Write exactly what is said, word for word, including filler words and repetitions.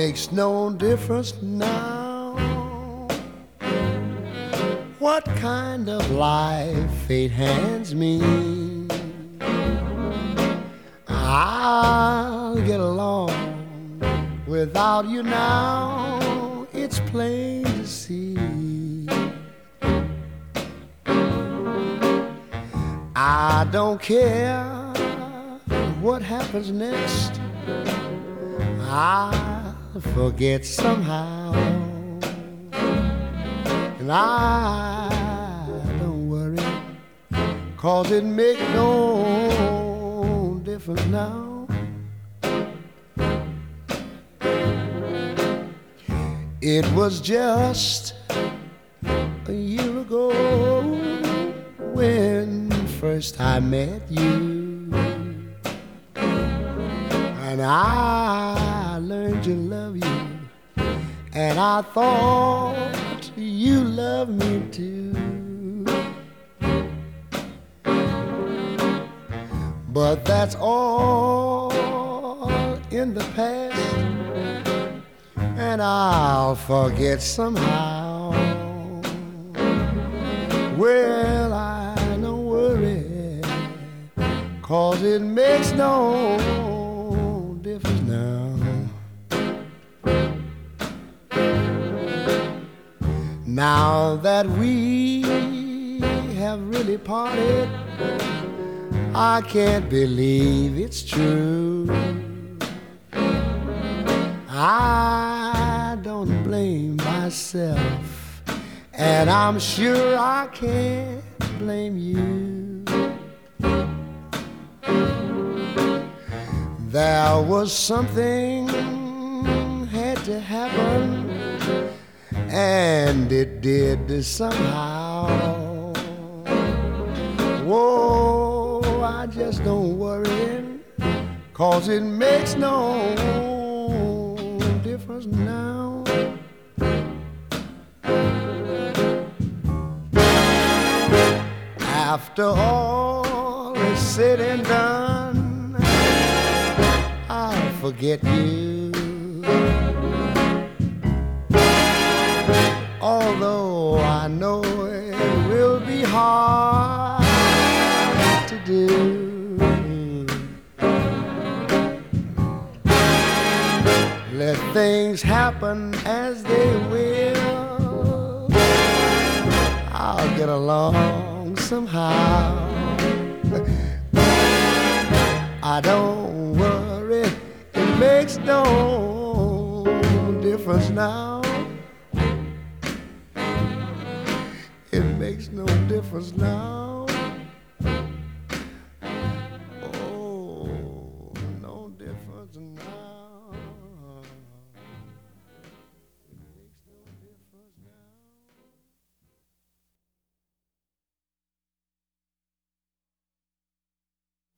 makes no difference now what kind of life fate hands me. I'll get along without you now, it's plain to see. I don't care what happens next, I'll forget somehow. And I don't worry, 'cause it makes no difference now. It was just a year ago when first I met you, and I learned to love you, and I thought you loved me too. But that's all in the past, and I'll forget somehow. Well, I don't worry, 'cause it makes no difference now. Now that we have really parted, I can't believe it's true. I don't blame myself, and I'm sure I can't blame you. There was something had to happen, and it did somehow. Whoa, I just don't worry, 'cause it makes no difference now. After all is said and done, I'll forget you. Although I know it will be hard to do. Let things happen as they will, I'll get along somehow. I don't worry, it makes no difference now. It makes no difference now.